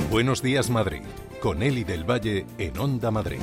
Buenos días, Madrid, con Eli del Valle en Onda Madrid.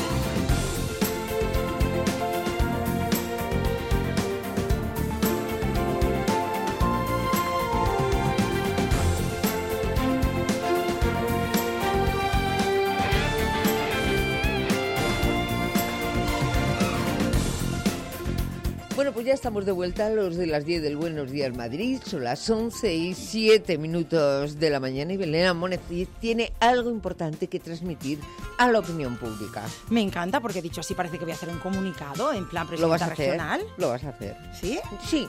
Bueno, pues ya estamos de vuelta, los de las 10 del Buenos Días Madrid. Son las 11:07 de la mañana y Belén Amonecid tiene algo importante que transmitir a la opinión pública. Me encanta porque dicho así parece que voy a hacer un comunicado en plan presidenta regional. ¿Lo vas a hacer? ¿Sí? Sí.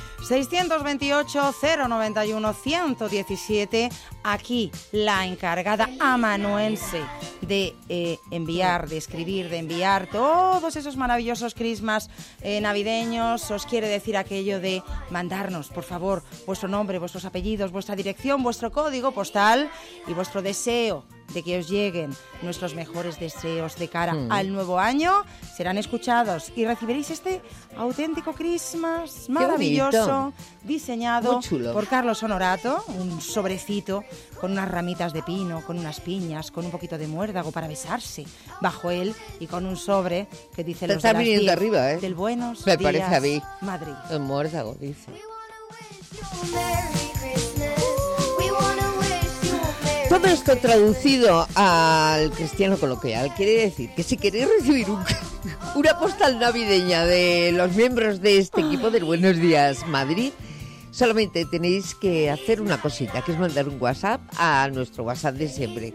628-091-117, aquí la encargada amanuense de enviar, de escribir, de enviar todos esos maravillosos crismas navideños, os quiere decir aquello de mandarnos, por favor, vuestro nombre, vuestros apellidos, vuestra dirección, vuestro código postal y vuestro deseo de que os lleguen nuestros mejores deseos de cara al nuevo año, serán escuchados y recibiréis este auténtico Christmas maravilloso, diseñado por Carlos Honorato, un sobrecito con unas ramitas de pino, con unas piñas, con un poquito de muérdago para besarse bajo él y con un sobre que dice los de las 10 arriba, del Buenos Me Días parece a mí. Madrid. El muérdago, dice. Todo esto traducido al cristiano coloquial quiere decir que si queréis recibir una postal navideña de los miembros de este equipo del Buenos Días Madrid, solamente tenéis que hacer una cosita, que es mandar un WhatsApp a nuestro WhatsApp de siempre,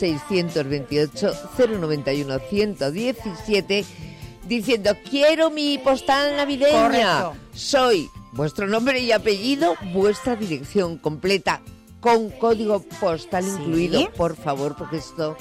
628-091-117, diciendo quiero mi postal navideña. Correcto. Soy vuestro nombre y apellido, vuestra dirección completa, con código postal incluido, por favor, porque esto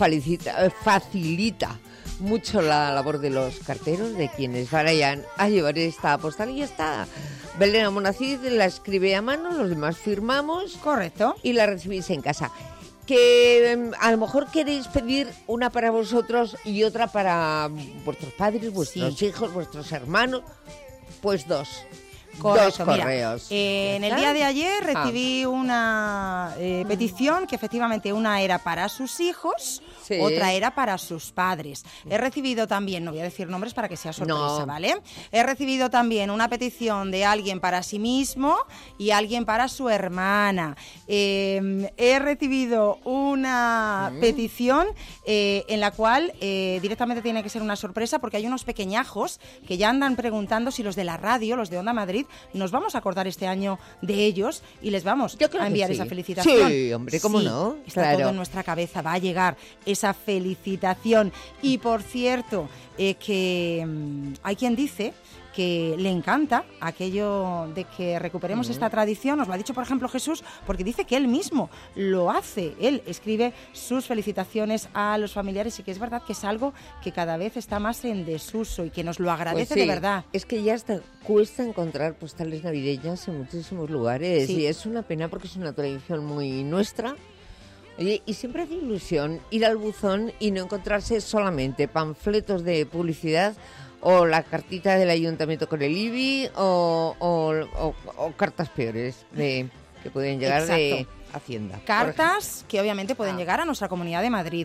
facilita mucho la labor de los carteros, de quienes vayan a llevar esta postal y ya está. Belén Amonecid la escribe a mano, los demás firmamos. Correcto. Y la recibís en casa. Que a lo mejor queréis pedir una para vosotros y otra para vuestros padres, vuestros hijos, vuestros hermanos, pues dos. Correcto, dos correos. Mira, en el día de ayer recibí una petición que efectivamente una era para sus hijos, otra era para sus padres. He recibido también, no voy a decir nombres para que sea sorpresa, ¿vale? He recibido también una petición de alguien para sí mismo y alguien para su hermana. He recibido una petición en la cual directamente tiene que ser una sorpresa porque hay unos pequeñajos que ya andan preguntando si los de la radio, los de Onda Madrid, nos vamos a acordar este año de ellos y les vamos a enviar esa felicitación. Sí, hombre, ¿cómo no? Está todo en nuestra cabeza, va a llegar esa felicitación. Y por cierto, que hay quien dice que le encanta aquello de que recuperemos esta tradición. Nos lo ha dicho, por ejemplo, Jesús, porque dice que él mismo lo hace. Él escribe sus felicitaciones a los familiares y que es verdad que es algo que cada vez está más en desuso y que nos lo agradece de verdad. Es que ya cuesta encontrar postales navideñas en muchísimos lugares y es una pena porque es una tradición muy nuestra. Oye, y siempre hace ilusión ir al buzón y no encontrarse solamente panfletos de publicidad o la cartita del ayuntamiento con el IBI o cartas peores que pueden llegar de Hacienda. Cartas que obviamente pueden llegar a nuestra Comunidad de Madrid,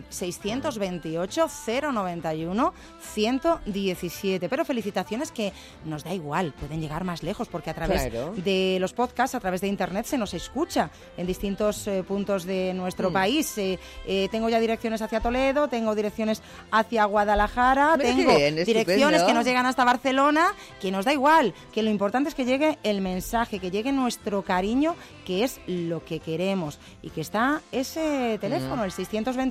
628-091-117. Pero felicitaciones que nos da igual, pueden llegar más lejos porque a través de los podcasts, a través de internet se nos escucha en distintos puntos de nuestro país. Tengo ya direcciones hacia Toledo, tengo direcciones hacia Guadalajara, tengo direcciones que nos llegan hasta Barcelona, que nos da igual, que lo importante es que llegue el mensaje, que llegue nuestro cariño, que es lo que queremos. Y que está ese teléfono, el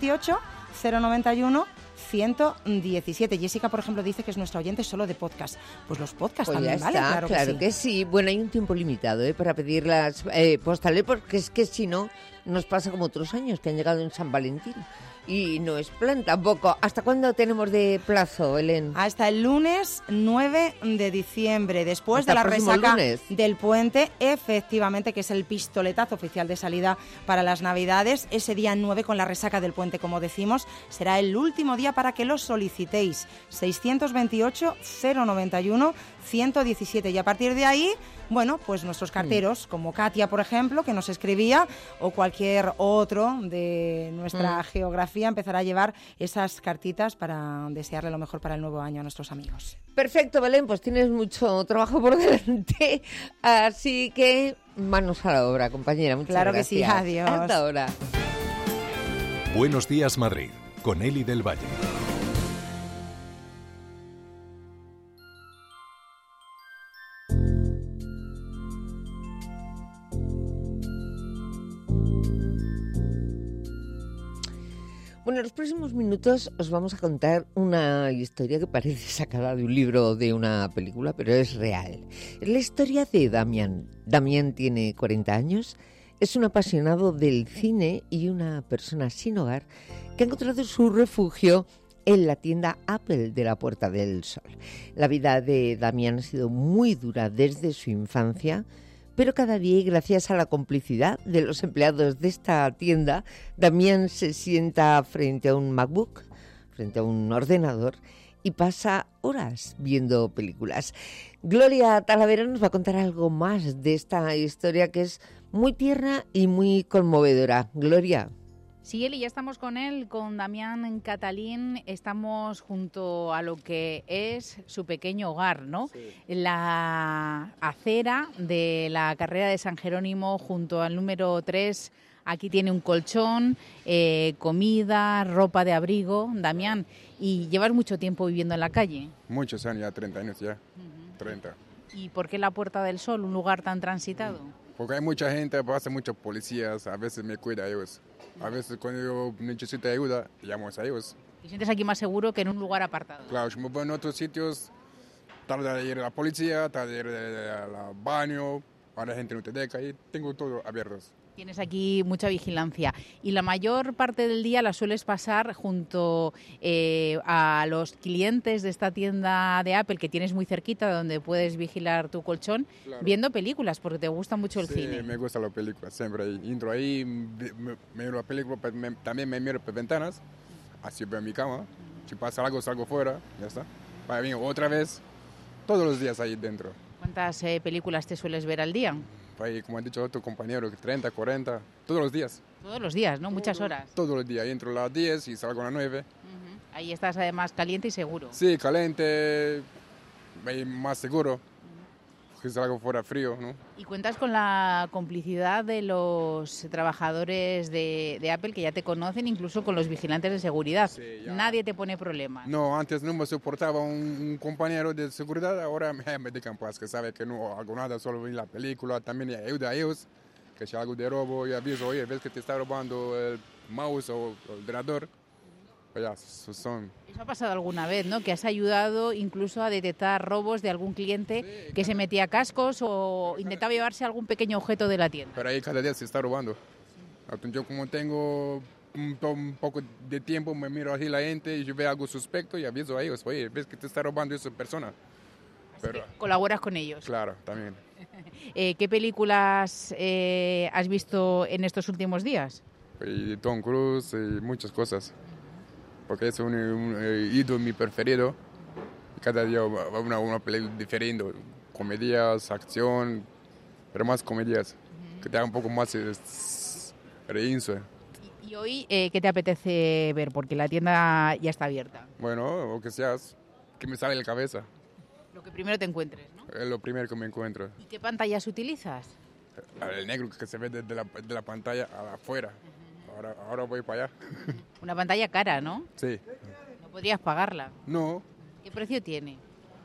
628-091-117. Jessica, por ejemplo, dice que es nuestra oyente solo de podcast. Pues los podcasts también, ¿vale? Claro que sí. Bueno, hay un tiempo limitado para pedir las postales, porque es que si no, nos pasa como otros años que han llegado en San Valentín. Y no es plan tampoco. ¿Hasta cuándo tenemos de plazo, Belén? Hasta el lunes 9 de diciembre, después de la resaca del puente, efectivamente, que es el pistoletazo oficial de salida para las Navidades. Ese día 9, con la resaca del puente, como decimos, será el último día Sevilla para que los solicitéis. 628 091 117. Y a partir de ahí, bueno, pues nuestros carteros, como Katia, por ejemplo, que nos escribía, o cualquier otro de nuestra geografía, empezará a llevar esas cartitas para desearle lo mejor para el nuevo año a nuestros amigos. Perfecto, Belén, pues tienes mucho trabajo por delante, así que manos a la obra, compañera. Muchas claro gracias. Que sí, adiós. Hasta ahora. Buenos días, Madrid, con Eli del Valle. Bueno, en los próximos minutos os vamos a contar una historia que parece sacada de un libro o de una película, pero es real. Es la historia de Damián. Damián tiene 40 años, es un apasionado del cine y una persona sin hogar que ha encontrado su refugio en la tienda Apple de la Puerta del Sol. La vida de Damián ha sido muy dura desde su infancia, pero cada día, y gracias a la complicidad de los empleados de esta tienda, Damián se sienta frente a un MacBook, frente a un ordenador, y pasa horas viendo películas. Gloria Talavera nos va a contar algo más de esta historia que es muy tierna y muy conmovedora. Gloria. Sí, Eli, ya estamos con él, con Damián Catalín, estamos junto a lo que es su pequeño hogar, ¿no? Sí. La acera de la carrera de San Jerónimo, junto al número 3, aquí tiene un colchón, comida, ropa de abrigo. Damián, ¿y llevas mucho tiempo viviendo en la calle? Muchos años, ya 30 años ya, 30. ¿Y por qué la Puerta del Sol, un lugar tan transitado? Porque hay mucha gente, pasa muchos policías, a veces me cuida a ellos. A veces cuando yo necesito ayuda, llamo a ellos. ¿Te sientes aquí más seguro que en un lugar apartado? Claro, si me voy en otros sitios, tarda de ir a la policía, tarda de ir al baño, para la gente no te deja y tengo todo abierto. Tienes aquí mucha vigilancia. Y la mayor parte del día la sueles pasar junto a los clientes de esta tienda de Apple que tienes muy cerquita, donde puedes vigilar tu colchón, claro, viendo películas, porque te gusta mucho el cine. Sí, me gustan las películas, siempre entro ahí, me miro la película, también me miro por ventanas, así veo mi cama, si pasa algo salgo fuera, ya está. Para venir otra vez, todos los días ahí dentro. ¿Cuántas películas te sueles ver al día? Ahí, como ha dicho otro compañero, 30, 40, todos los días. Todos los días, ¿no? Muchas horas. Todos los días, entro a las 10 y salgo a las 9. Ahí estás además caliente y seguro. Sí, caliente, más seguro, porque salgo fuera frío, ¿no? Y cuentas con la complicidad de los trabajadores de Apple que ya te conocen, incluso con los vigilantes de seguridad. Sí, nadie te pone problemas. No, antes no me soportaba un compañero de seguridad, ahora me dejan paz, que sabe que no hago nada, solo vi la película, también ayuda a ellos, que si algo de robo y aviso, oye, ves que te está robando el mouse o el ordenador. Ya, son... Eso ha pasado alguna vez, ¿no? Que has ayudado incluso a detectar robos de algún cliente, sí, que se metía cascos o intentaba llevarse algún pequeño objeto de la tienda. Pero ahí cada día se está robando. Yo como tengo un poco de tiempo, me miro así la gente y yo veo algo suspecto y aviso a ellos, oye, ves que te está robando esa persona. Pero... ¿Colaboras con ellos? Claro, también. ¿Qué películas has visto en estos últimos días? Y Tom Cruise y muchas cosas. Porque es un ídolo mi preferido. Cada día va una película diferente, comedias, acción, pero más comedias, que te hagan un poco más reírse. ¿Y hoy qué te apetece ver? Porque la tienda ya está abierta. Bueno, o que seas, que me sale en la cabeza. Lo que primero te encuentres, ¿no? Es lo primero que me encuentro. ¿Y qué pantallas utilizas? El negro que se ve desde la pantalla afuera. Ahora voy para allá. Una pantalla cara, ¿no? Sí. ¿No podrías pagarla? No. ¿Qué precio tiene?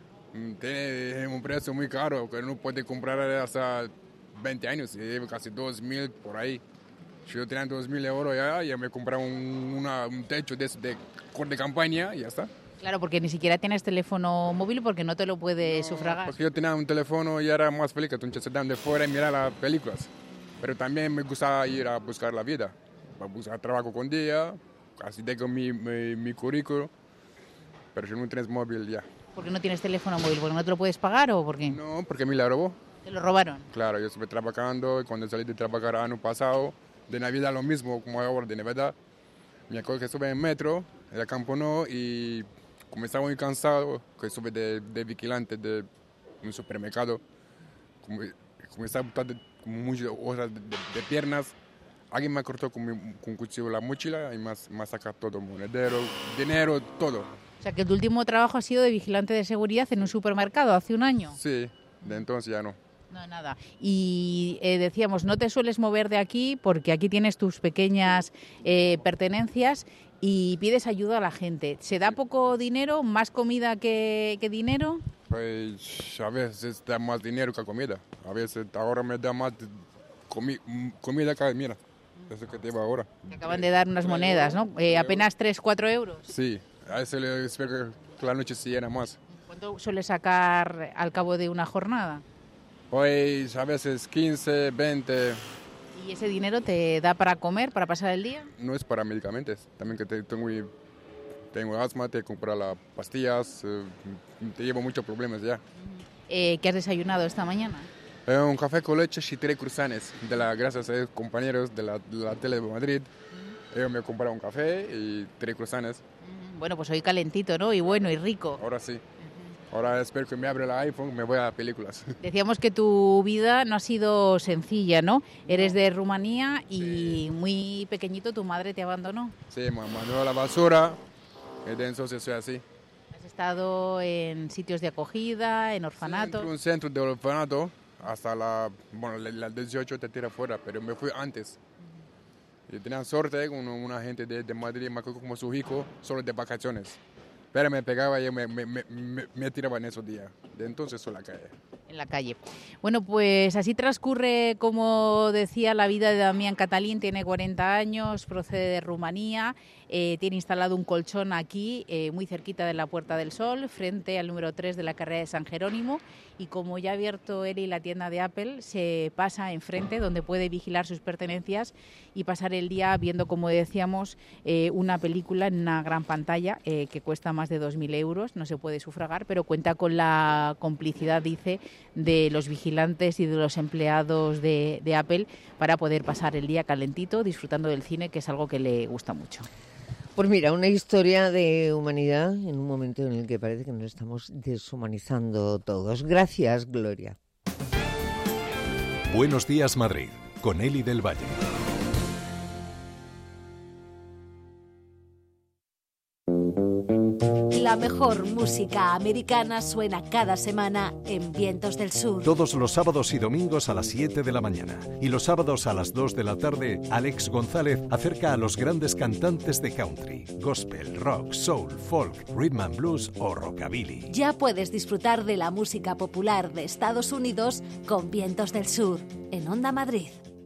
Tiene un precio muy caro, que no puede comprar hasta 20 años, y lleva casi 2.000 por ahí. Si yo tenía 2.000 euros ya me compré un techo de campaña y ya está. Claro, porque ni siquiera tienes teléfono móvil porque no te lo puedes sufragar. Porque yo tenía un teléfono y era más feliz que entonces se dan de fuera y mirar las películas. Pero también me gusta ir a buscar la vida. Para buscar trabajo con día, así tengo mi currículo, pero si no tienes móvil ya. ¿Por qué no tienes teléfono móvil? ¿Porque no te lo puedes pagar o por qué? No, porque me la robó. ¿Te lo robaron? Claro, yo estuve trabajando y cuando salí de trabajar año pasado, de Navidad lo mismo como ahora de Navidad, me acuerdo que estuve en metro En el campo no, y como estaba muy cansado, que estuve de vigilante de un supermercado, como estaba como muchas horas de piernas, alguien me cortó con un cuchillo la mochila y me sacó todo, monedero, dinero, todo. O sea, que tu último trabajo ha sido de vigilante de seguridad en un supermercado hace un año. Sí, de entonces ya no. No, nada. Y decíamos, no te sueles mover de aquí porque aquí tienes tus pequeñas pertenencias y pides ayuda a la gente. ¿Se da poco dinero, más comida que dinero? Pues a veces da más dinero que comida. A veces ahora me da más comida que mira. Eso que lleva ahora. Te acaban de dar unas monedas, ¿no? Apenas 3-4 euros. Sí, a veces le espero que la noche se llena más. ¿Cuánto sueles sacar al cabo de una jornada? Pues a veces 15, 20. ¿Y ese dinero te da para comer, para pasar el día? No es para medicamentos. También que tengo asma, tengo que comprar las pastillas. Te llevo muchos problemas ya. ¿Qué has desayunado esta mañana? Un café con leche y 3 croissants. Gracias a los compañeros de la tele de Madrid. Ellos me compraron un café y 3 croissants. Bueno, pues hoy calentito, ¿no? Y bueno, y rico. Ahora sí. Ahora espero que me abra el iPhone, me voy a películas. Decíamos que tu vida no ha sido sencilla, ¿no? Eres de Rumanía y muy pequeñito tu madre te abandonó. Sí, me mandó a la basura, entonces soy así. Has estado en sitios de acogida, en orfanatos. Sí, en un centro de orfanato, hasta la 18 te tira fuera, pero me fui antes. Y tenía suerte con una gente de Madrid, me acuerdo como su hijo, solo de vacaciones. Pero me pegaba y me tiraba en esos días. De entonces en la calle. En la calle. Bueno, pues así transcurre, como decía, la vida de Damián Catalín. Tiene 40 años, procede de Rumanía, tiene instalado un colchón aquí, muy cerquita de la Puerta del Sol, frente al número 3 de la carrera de San Jerónimo. Y como ya ha abierto él y la tienda de Apple, se pasa enfrente, donde puede vigilar sus pertenencias y pasar el día viendo, como decíamos, una película en una gran pantalla que cuesta más de 2.000 euros, no se puede sufragar, pero cuenta con la complicidad, dice, de los vigilantes y de los empleados de Apple para poder pasar el día calentito, disfrutando del cine, que es algo que le gusta mucho. Pues mira, una historia de humanidad en un momento en el que parece que nos estamos deshumanizando todos. Gracias, Gloria. Buenos días, Madrid, con Eli del Valle. La mejor música americana suena cada semana en Vientos del Sur. Todos los sábados y domingos a las 7 de la mañana. Y los sábados a las 2 de la tarde, Alex González acerca a los grandes cantantes de country, gospel, rock, soul, folk, rhythm and blues o rockabilly. Ya puedes disfrutar de la música popular de Estados Unidos con Vientos del Sur, en Onda Madrid.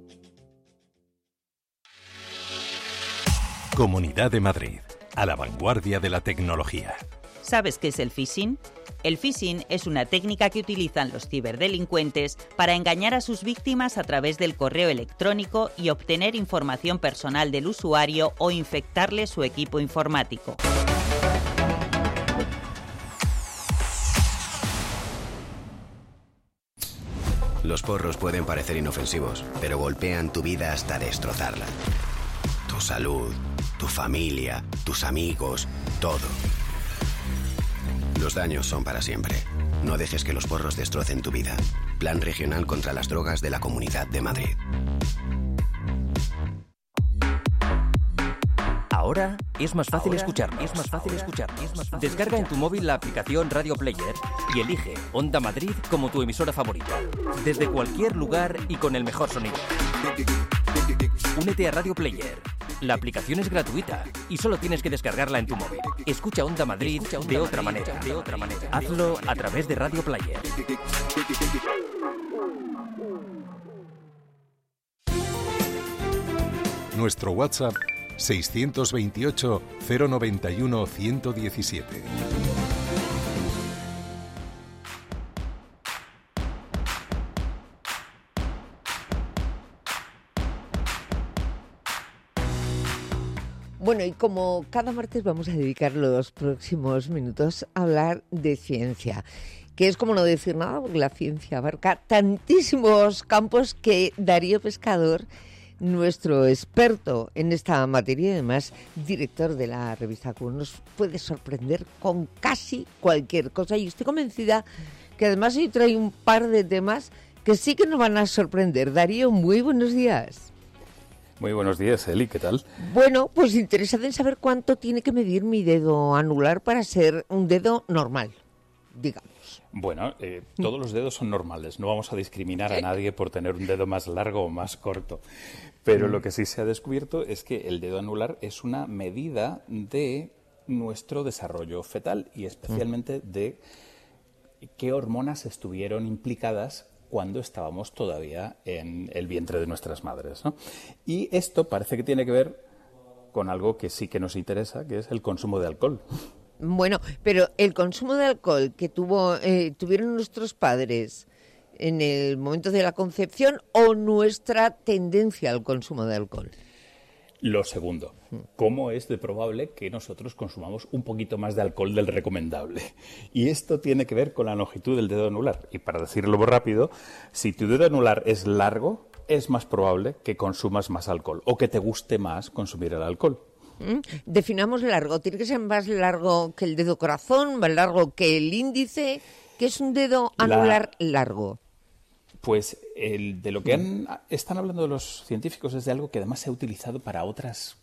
Comunidad de Madrid, a la vanguardia de la tecnología. ¿Sabes qué es el phishing? El phishing es una técnica que utilizan los ciberdelincuentes para engañar a sus víctimas a través del correo electrónico y obtener información personal del usuario o infectarle su equipo informático. Los porros pueden parecer inofensivos, pero golpean tu vida hasta destrozarla. Tu salud, tu familia, tus amigos, todo. Los daños son para siempre. No dejes que los porros destrocen tu vida. Plan Regional contra las Drogas de la Comunidad de Madrid. Ahora es más fácil escucharnos. Descarga en tu móvil la aplicación Radio Player y elige Onda Madrid como tu emisora favorita. Desde cualquier lugar y con el mejor sonido. Únete a Radio Player. La aplicación es gratuita y solo tienes que descargarla en tu móvil. Escucha Onda Madrid de otra manera. Hazlo a través de Radio Player. Nuestro WhatsApp 628 091 117. Bueno, y como cada martes vamos a dedicar los próximos minutos a hablar de ciencia, que es como no decir nada, porque la ciencia abarca tantísimos campos que Darío Pescador nuestro experto en esta materia y además director de la revista Q. Nos puede sorprender con casi cualquier cosa y estoy convencida que además hoy trae un par de temas que sí que nos van a sorprender. Darío, muy buenos días. Muy buenos días, Eli, ¿qué tal? Bueno, pues interesado en saber cuánto tiene que medir mi dedo anular para ser un dedo normal, digamos. Bueno, todos los dedos son normales, no vamos a discriminar a nadie por tener un dedo más largo o más corto, pero lo que sí se ha descubierto es que el dedo anular es una medida de nuestro desarrollo fetal y especialmente de qué hormonas estuvieron implicadas cuando estábamos todavía en el vientre de nuestras madres, ¿no? Y esto parece que tiene que ver con algo que sí que nos interesa, que es el consumo de alcohol. Bueno, pero el consumo de alcohol que tuvieron nuestros padres en el momento de la concepción o nuestra tendencia al consumo de alcohol. Lo segundo, ¿cómo es de probable que nosotros consumamos un poquito más de alcohol del recomendable? Y esto tiene que ver con la longitud del dedo anular. Y para decirlo rápido, si tu dedo anular es largo, es más probable que consumas más alcohol o que te guste más consumir el alcohol. Definamos largo. ¿Tiene que ser más largo que el dedo corazón, más largo que el índice? ¿Qué es un dedo anular largo? Pues de lo que están hablando los científicos es de algo que además se ha utilizado para otros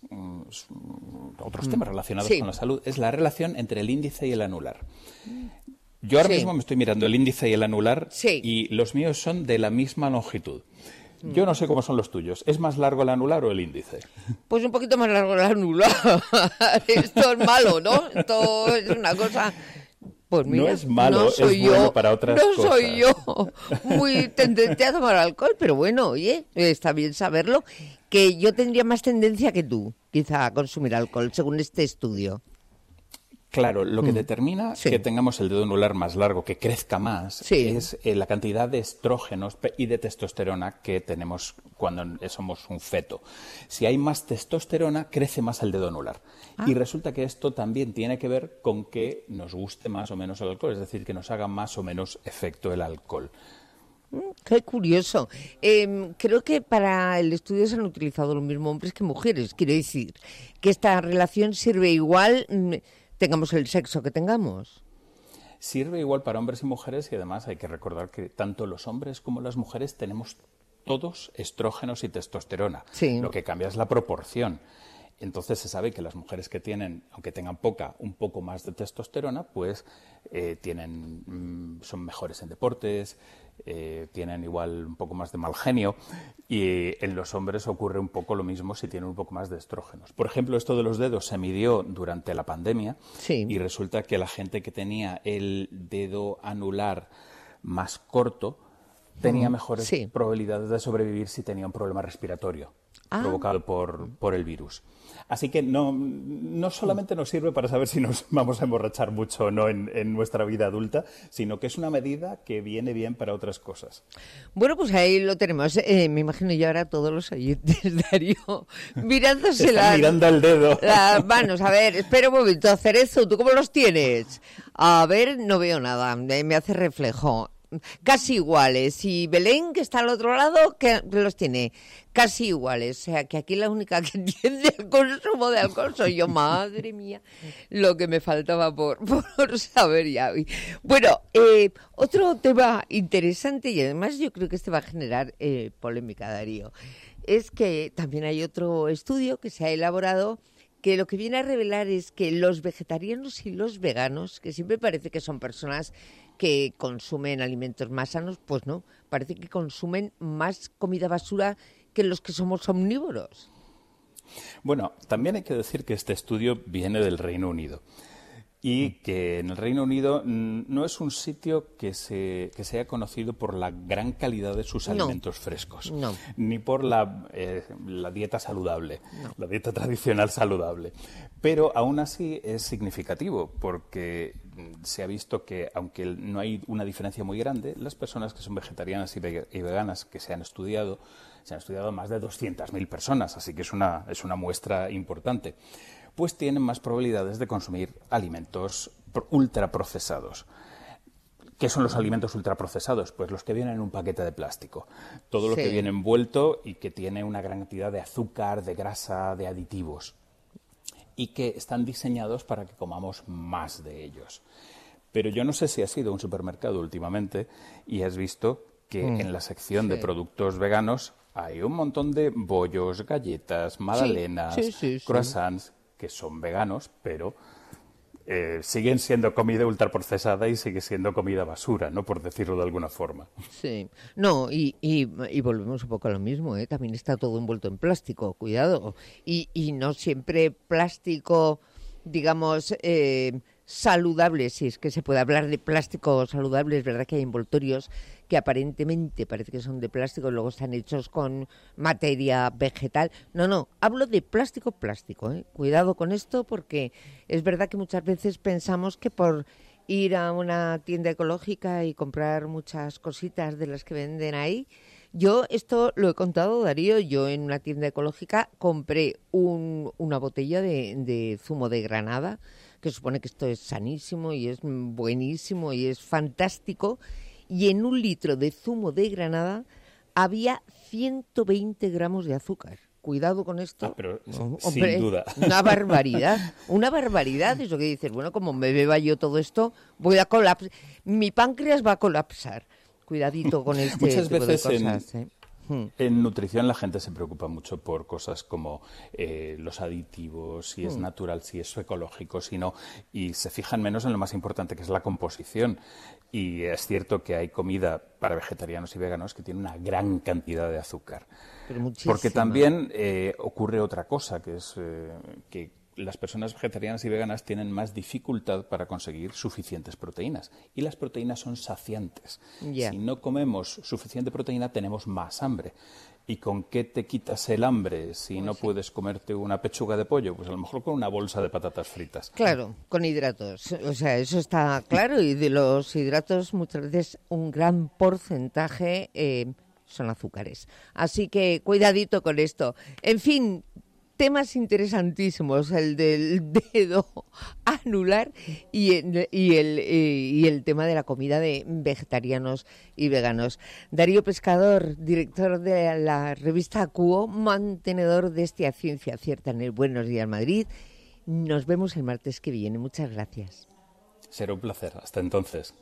temas relacionados con la salud. Es la relación entre el índice y el anular. Yo ahora mismo me estoy mirando el índice y el anular y los míos son de la misma longitud. Yo no sé cómo son los tuyos. ¿Es más largo el anular o el índice? Pues un poquito más largo el anular. Esto es malo, ¿no? Esto es una cosa... Pues mira, no es malo, es bueno para otras cosas. No soy yo muy tendente a tomar alcohol, pero bueno, oye, está bien saberlo, que yo tendría más tendencia que tú, quizá, a consumir alcohol, según este estudio. Claro, lo que determina que tengamos el dedo anular más largo, que crezca más, es la cantidad de estrógenos y de testosterona que tenemos cuando somos un feto. Si hay más testosterona, crece más el dedo anular. Y resulta que esto también tiene que ver con que nos guste más o menos el alcohol, es decir, que nos haga más o menos efecto el alcohol. Qué curioso. Creo que para el estudio se han utilizado lo mismo hombres que mujeres. Quiero decir que esta relación sirve igual... tengamos el sexo que tengamos. Sirve igual para hombres y mujeres y además hay que recordar que tanto los hombres como las mujeres tenemos todos estrógenos y testosterona. Lo que cambia es la proporción. Entonces se sabe que las mujeres que tienen, aunque tengan un poco más de testosterona, pues son mejores en deportes, tienen igual un poco más de mal genio y en los hombres ocurre un poco lo mismo si tienen un poco más de estrógenos. Por ejemplo, esto de los dedos se midió durante la pandemia y resulta que la gente que tenía el dedo anular más corto tenía mejores probabilidades de sobrevivir si tenía un problema respiratorio provocado por el virus. Así que no solamente nos sirve para saber si nos vamos a emborrachar mucho o no en nuestra vida adulta, sino que es una medida que viene bien para otras cosas. Bueno, pues ahí lo tenemos. Me imagino yo ahora todos los oyentes, Darío, mirándose mirando el dedo. Las manos. A ver, espera un momento, Cerezo, ¿tú cómo los tienes? A ver, no veo nada, me hace reflejo. Casi iguales. Y Belén, que está al otro lado, que los tiene casi iguales. O sea, que aquí la única que tiende al consumo de alcohol soy yo. Madre mía, lo que me faltaba por saber ya hoy. Bueno, otro tema interesante, y además yo creo que este va a generar polémica, Darío, es que también hay otro estudio que se ha elaborado que lo que viene a revelar es que los vegetarianos y los veganos, que siempre parece que son personas que consumen alimentos más sanos, pues no, parece que consumen más comida basura que los que somos omnívoros. Bueno, también hay que decir que este estudio viene del Reino Unido y que en el Reino Unido no es un sitio que sea conocido por la gran calidad de sus alimentos frescos, ni por la dieta saludable, la dieta tradicional saludable. Pero aún así es significativo porque se ha visto que, aunque no hay una diferencia muy grande, las personas que son vegetarianas y veganas que se han estudiado más de 200.000 personas, así que es una muestra importante, pues tienen más probabilidades de consumir alimentos ultraprocesados. ¿Qué son los alimentos ultraprocesados? Pues los que vienen en un paquete de plástico. Todo lo que viene envuelto y que tiene una gran cantidad de azúcar, de grasa, de aditivos. Y que están diseñados para que comamos más de ellos. Pero yo no sé si has ido a un supermercado últimamente y has visto que en la sección de productos veganos hay un montón de bollos, galletas, magdalenas, croissants, que son veganos, pero siguen siendo comida ultraprocesada y sigue siendo comida basura, ¿no? Por decirlo de alguna forma. Sí. No, y volvemos un poco a lo mismo, ¿eh? También está todo envuelto en plástico, cuidado. Y no siempre plástico, digamos, saludable, si es que se puede hablar de plástico saludable. Es verdad que hay envoltorios que aparentemente parece que son de plástico y luego están hechos con materia vegetal. No, hablo de plástico, ¿eh? Cuidado con esto, porque es verdad que muchas veces pensamos que por ir a una tienda ecológica y comprar muchas cositas de las que venden ahí. Yo esto lo he contado, Darío, yo en una tienda ecológica compré una botella de zumo de granada, que supone que esto es sanísimo y es buenísimo y es fantástico, y en 1 litro de zumo de granada había 120 gramos de azúcar. Cuidado con esto. Pero hombre, sin duda. Una barbaridad. Eso que dices, bueno, como me beba yo todo esto, voy a colapsar. Mi páncreas va a colapsar. Cuidadito con este Muchas tipo veces de cosas. En nutrición la gente se preocupa mucho por cosas como los aditivos, si es natural, si es ecológico, si no, y se fijan menos en lo más importante, que es la composición. Y es cierto que hay comida para vegetarianos y veganos que tiene una gran cantidad de azúcar. Porque también ocurre otra cosa, que es que las personas vegetarianas y veganas tienen más dificultad para conseguir suficientes proteínas. Y las proteínas son saciantes. Si no comemos suficiente proteína, tenemos más hambre. ¿Y con qué te quitas el hambre si no puedes comerte una pechuga de pollo? Pues a lo mejor con una bolsa de patatas fritas. Claro, con hidratos. O sea, eso está claro. Y de los hidratos, muchas veces un gran porcentaje son azúcares. Así que cuidadito con esto. En fin, temas interesantísimos, el del dedo anular y el tema de la comida de vegetarianos y veganos. Darío Pescador, director de la revista Cuo, mantenedor de esta Ciencia Cierta en el Buenos Días Madrid. Nos vemos el martes que viene. Muchas gracias. Será un placer. Hasta entonces.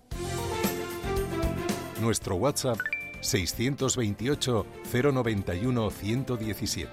Nuestro WhatsApp 628 091 117.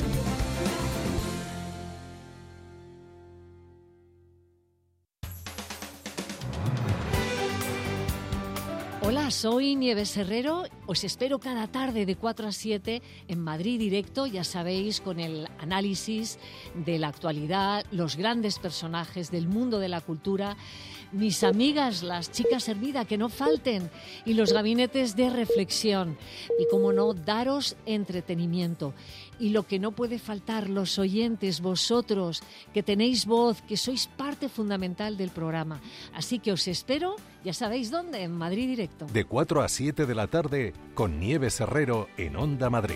Hola, soy Nieves Herrero. Os espero cada tarde de 4 a 7 en Madrid Directo, ya sabéis, con el análisis de la actualidad, los grandes personajes del mundo de la cultura, mis amigas, las chicas Hermida, que no falten, y los gabinetes de reflexión. Y, como no, daros entretenimiento. Y lo que no puede faltar, los oyentes, vosotros, que tenéis voz, que sois parte fundamental del programa. Así que os espero, ya sabéis dónde, en Madrid Directo. De 4 a 7 de la tarde, con Nieves Herrero en Onda Madrid.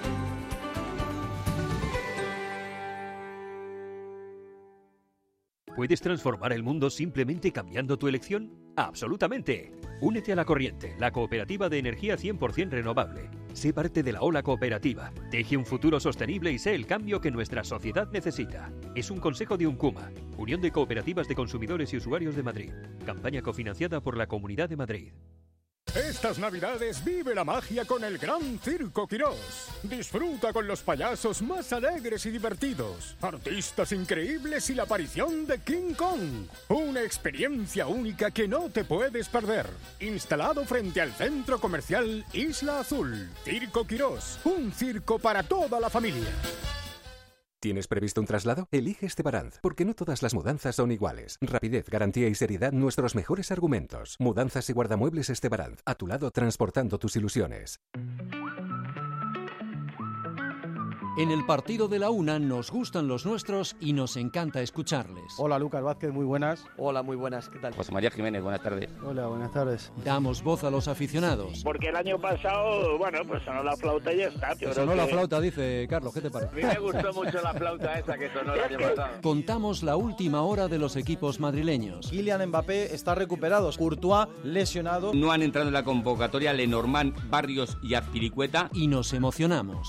¿Puedes transformar el mundo simplemente cambiando tu elección? ¡Absolutamente! Únete a La Corriente, la cooperativa de energía 100% renovable. Sé parte de la ola cooperativa. Teje un futuro sostenible y sé el cambio que nuestra sociedad necesita. Es un consejo de UNCUMA, Unión de Cooperativas de Consumidores y Usuarios de Madrid. Campaña cofinanciada por la Comunidad de Madrid. Estas Navidades vive la magia con el Gran Circo Quirós. Disfruta con los payasos más alegres y divertidos, artistas increíbles y la aparición de King Kong. Una experiencia única que no te puedes perder. Instalado frente al centro comercial Isla Azul. Circo Quirós, un circo para toda la familia. ¿Tienes previsto un traslado? Elige Estebaranz, porque no todas las mudanzas son iguales. Rapidez, garantía y seriedad, nuestros mejores argumentos. Mudanzas y guardamuebles Estebaranz, a tu lado transportando tus ilusiones. En el partido de la una nos gustan los nuestros y nos encanta escucharles. Hola, Lucas Vázquez, muy buenas. Hola, muy buenas, ¿qué tal? José María Jiménez, buenas tardes. Hola, buenas tardes. Damos voz a los aficionados. Porque el año pasado, bueno, pues sonó la flauta y ya está. Sonó la flauta, dice Carlos, ¿qué te A parece? mí me gustó mucho la flauta esa que sonó el año pasado. Contamos la última hora de los equipos madrileños. Kylian Mbappé está recuperado, Courtois lesionado. No han entrado en la convocatoria Lenormand, Barrios y Azpilicueta. Y nos emocionamos.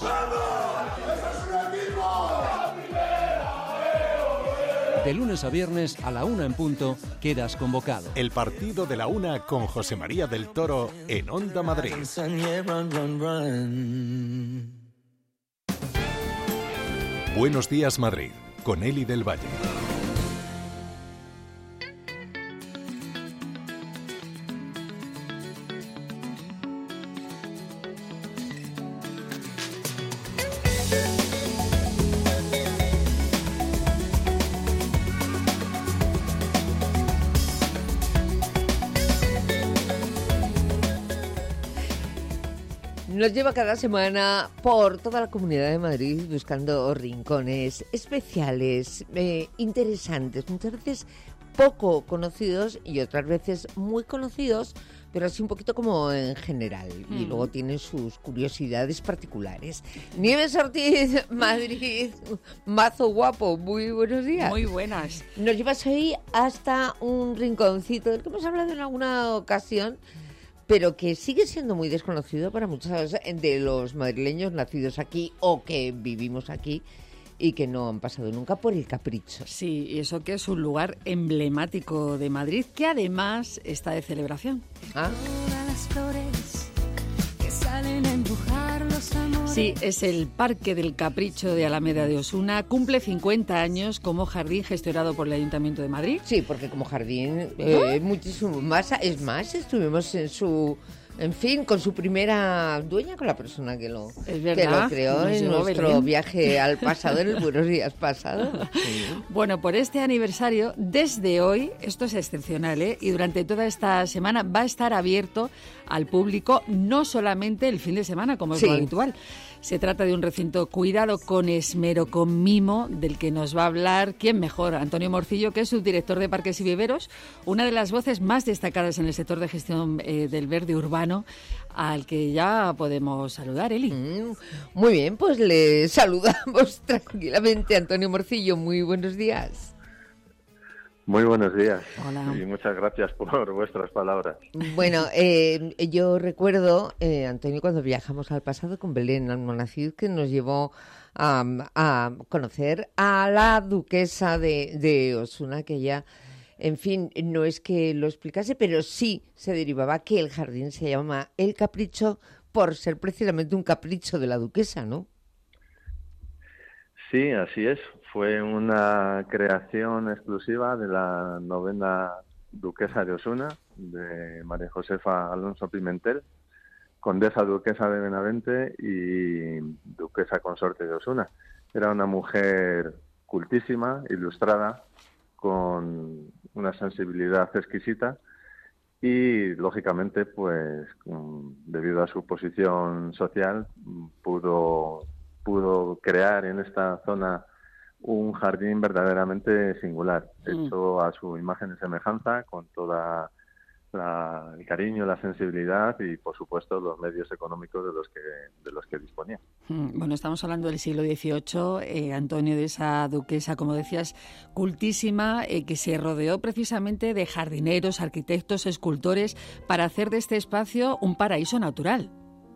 De lunes a viernes a la 1 en punto quedas convocado. El partido de la 1 con José María del Toro en Onda Madrid. Buenos días Madrid, con Eli del Valle. Nos lleva cada semana por toda la Comunidad de Madrid buscando rincones especiales, interesantes, muchas veces poco conocidos y otras veces muy conocidos, pero así un poquito como en general. Y luego tienen sus curiosidades particulares. Nieves Ortiz, Madrid, mazo guapo, muy buenos días. Muy buenas. Nos llevas hoy hasta un rinconcito del que hemos hablado en alguna ocasión, pero que sigue siendo muy desconocido para muchos de los madrileños nacidos aquí o que vivimos aquí y que no han pasado nunca por el Capricho. Sí, y eso que es un lugar emblemático de Madrid, que además está de celebración. ¿Ah? Todas las flores que salen a empujar los amores. Sí, es el Parque del Capricho de Alameda de Osuna. Cumple 50 años como jardín gestionado por el Ayuntamiento de Madrid. Sí, porque como jardín muchísimo más. Es más, estuvimos en fin, con su primera dueña, con la persona que lo creó en nuestro viaje al pasado, en el Buenos Días pasado. Sí. Bueno, por este aniversario, desde hoy, esto es excepcional, y durante toda esta semana va a estar abierto al público, no solamente el fin de semana, como es lo habitual. Se trata de un recinto cuidado con esmero, con mimo, del que nos va a hablar, ¿quién mejor? Antonio Morcillo, que es subdirector de Parques y Viveros, una de las voces más destacadas en el sector de gestión del verde urbano, al que ya podemos saludar, Eli. Muy bien, pues le saludamos tranquilamente. Antonio Morcillo, muy buenos días. Muy buenos días. Hola. Y muchas gracias por vuestras palabras. Bueno, yo recuerdo, Antonio, cuando viajamos al pasado con Belén Almonacid, que nos llevó a conocer a la duquesa de Osuna, que ella, en fin, no es que lo explicase, pero sí se derivaba que el jardín se llama El Capricho por ser precisamente un capricho de la duquesa, ¿no? Sí, así es. Fue una creación exclusiva de la 9ª duquesa de Osuna, de María Josefa Alonso Pimentel, condesa duquesa de Benavente y duquesa consorte de Osuna. Era una mujer cultísima, ilustrada, con una sensibilidad exquisita y, lógicamente, pues debido a su posición social, pudo crear en esta zona un jardín verdaderamente singular, hecho a su imagen y semejanza, con toda el cariño, la sensibilidad y, por supuesto, los medios económicos de los que disponía. Bueno, estamos hablando del siglo XVIII, Antonio, de esa duquesa, como decías, cultísima, que se rodeó precisamente de jardineros, arquitectos, escultores, para hacer de este espacio un paraíso natural.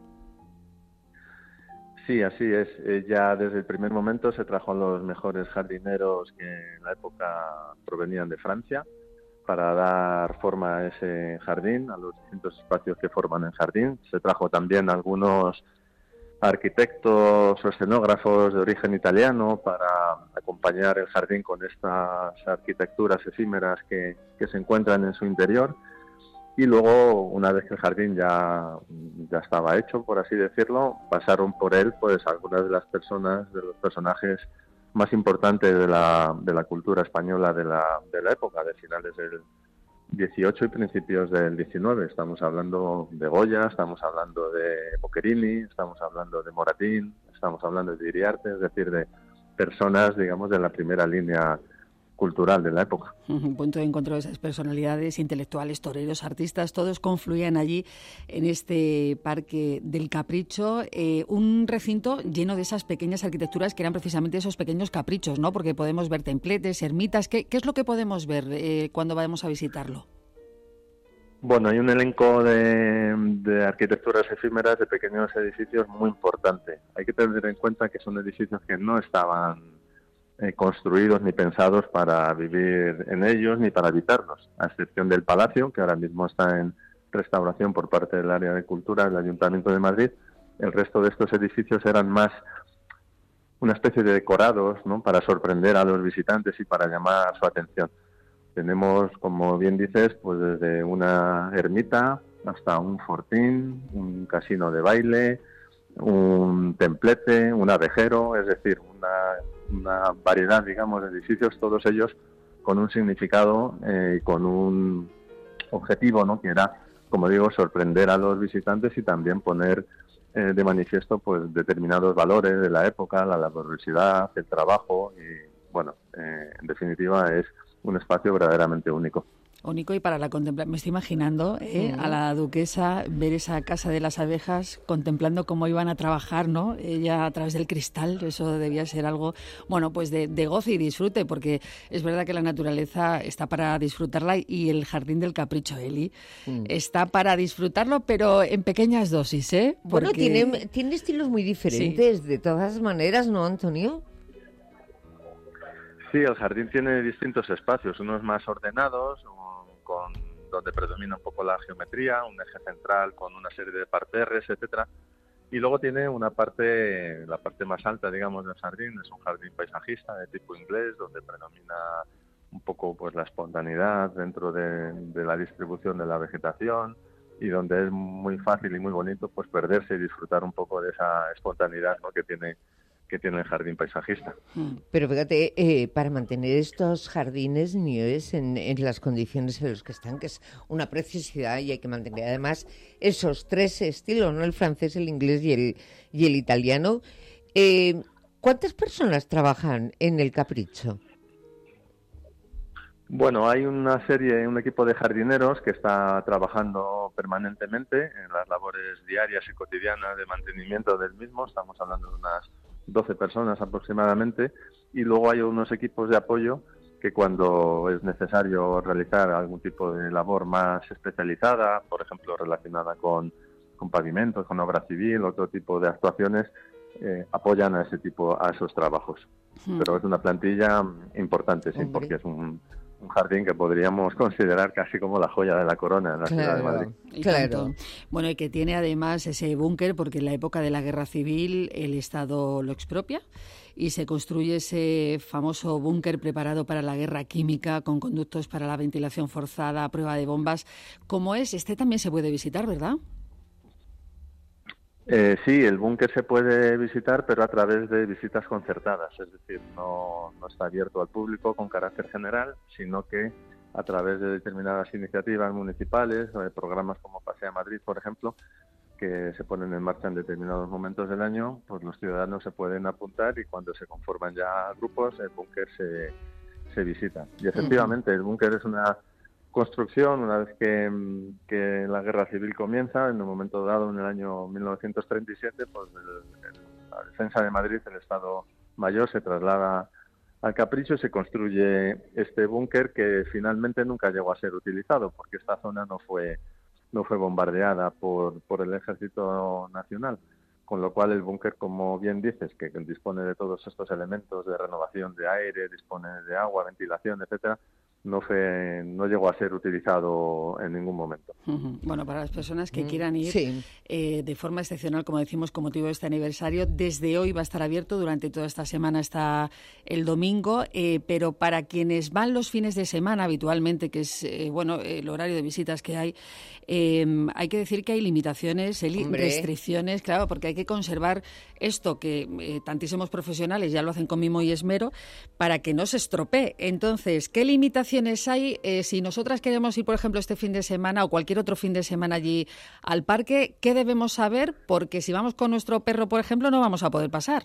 Sí, así es. Ella desde el primer momento se trajo a los mejores jardineros que en la época provenían de Francia para dar forma a ese jardín, a los distintos espacios que forman el jardín. Se trajo también algunos arquitectos o escenógrafos de origen italiano para acompañar el jardín con estas arquitecturas efímeras que se encuentran en su interior. Y luego, una vez que el jardín ya estaba hecho, por así decirlo, pasaron por él pues algunas de las personas, de los personajes más importantes de la cultura española de la época, de finales del 18 y principios del 19. Estamos hablando de Goya, estamos hablando de Boccherini, estamos hablando de Moratín, estamos hablando de Iriarte, es decir, de personas, digamos, de la primera línea cultural de la época. Un punto de encuentro de esas personalidades intelectuales, toreros, artistas, todos confluían allí en este Parque del Capricho, un recinto lleno de esas pequeñas arquitecturas que eran precisamente esos pequeños caprichos, ¿no? Porque podemos ver templetes, ermitas. ¿Qué es lo que podemos ver cuando vayamos a visitarlo? Bueno, hay un elenco de arquitecturas efímeras, de pequeños edificios muy importante. Hay que tener en cuenta que son edificios que no estaban construidos ni pensados para vivir en ellos ni para habitarlos, a excepción del Palacio, que ahora mismo está en restauración por parte del área de cultura del Ayuntamiento de Madrid. El resto de estos edificios eran más una especie de decorados, ¿no?, para sorprender a los visitantes y para llamar su atención. Tenemos, como bien dices, pues desde una ermita hasta un fortín, un casino de baile, un templete, un abejero, es decir, una variedad, digamos, de edificios, todos ellos con un significado y con un objetivo, ¿no?, que era, como digo, sorprender a los visitantes y también poner de manifiesto pues determinados valores de la época, la laboriosidad, el trabajo y, bueno, en definitiva es un espacio verdaderamente único. Único y para la contemplación. Me estoy imaginando a la duquesa ver esa casa de las abejas, contemplando cómo iban a trabajar, ¿no? Ella a través del cristal, eso debía ser algo, bueno, pues de goce y disfrute, porque es verdad que la naturaleza está para disfrutarla y el Jardín del Capricho, Eli, está para disfrutarlo, pero en pequeñas dosis, ¿eh? Porque... Bueno, tiene estilos muy diferentes, de todas maneras, ¿no, Antonio? Sí, el jardín tiene distintos espacios, unos más ordenados, donde predomina un poco la geometría, un eje central con una serie de parterres, etcétera. Y luego tiene una parte, la parte más alta, digamos, del jardín, es un jardín paisajista de tipo inglés, donde predomina un poco pues la espontaneidad dentro de la distribución de la vegetación y donde es muy fácil y muy bonito pues perderse y disfrutar un poco de esa espontaneidad, ¿no?, que tiene el jardín paisajista. Pero fíjate, para mantener estos jardines Nieves en las condiciones en las que están, que es una preciosidad y hay que mantener además esos tres estilos, ¿no?, el francés, el inglés y el italiano. ¿Cuántas personas trabajan en el Capricho? Bueno, hay un equipo de jardineros que está trabajando permanentemente en las labores diarias y cotidianas de mantenimiento del mismo. Estamos hablando de unas 12 personas aproximadamente, y luego hay unos equipos de apoyo que cuando es necesario realizar algún tipo de labor más especializada, por ejemplo relacionada con pavimentos, con obra civil, otro tipo de actuaciones, apoyan a esos trabajos. Pero es una plantilla importante, sí, porque es un jardín que podríamos considerar casi como la joya de la corona en la ciudad de Madrid. Claro. Bueno, y que tiene además ese búnker, porque en la época de la Guerra Civil el Estado lo expropia y se construye ese famoso búnker preparado para la guerra química, con conductos para la ventilación forzada, prueba de bombas. ¿Cómo es? Este también se puede visitar, ¿verdad? Sí, el búnker se puede visitar, pero a través de visitas concertadas, es decir, no está abierto al público con carácter general, sino que a través de determinadas iniciativas municipales, programas como Pasea Madrid, por ejemplo, que se ponen en marcha en determinados momentos del año, pues los ciudadanos se pueden apuntar y cuando se conforman ya grupos, el búnker se visita. Y efectivamente, el búnker es una construcción, una vez que la guerra civil comienza, en un momento dado, en el año 1937, pues la defensa de Madrid, el Estado Mayor, se traslada al Capricho y se construye este búnker que finalmente nunca llegó a ser utilizado, porque esta zona no fue bombardeada por el Ejército Nacional, con lo cual el búnker, como bien dices, que dispone de todos estos elementos de renovación de aire, dispone de agua, ventilación, etcétera, no llegó a ser utilizado en ningún momento. Bueno, para las personas que quieran ir de forma excepcional, como decimos, con motivo de este aniversario, desde hoy va a estar abierto, durante toda esta semana hasta el domingo, pero para quienes van los fines de semana habitualmente, que es el horario de visitas que hay que decir que hay limitaciones, restricciones, claro, porque hay que conservar esto que tantísimos profesionales ya lo hacen con mimo y esmero para que no se estropee. Entonces, ¿qué limitaciones recomendaciones hay si nosotras queremos ir, por ejemplo, este fin de semana o cualquier otro fin de semana allí al parque? ¿Qué debemos saber? Porque si vamos con nuestro perro, por ejemplo, no vamos a poder pasar.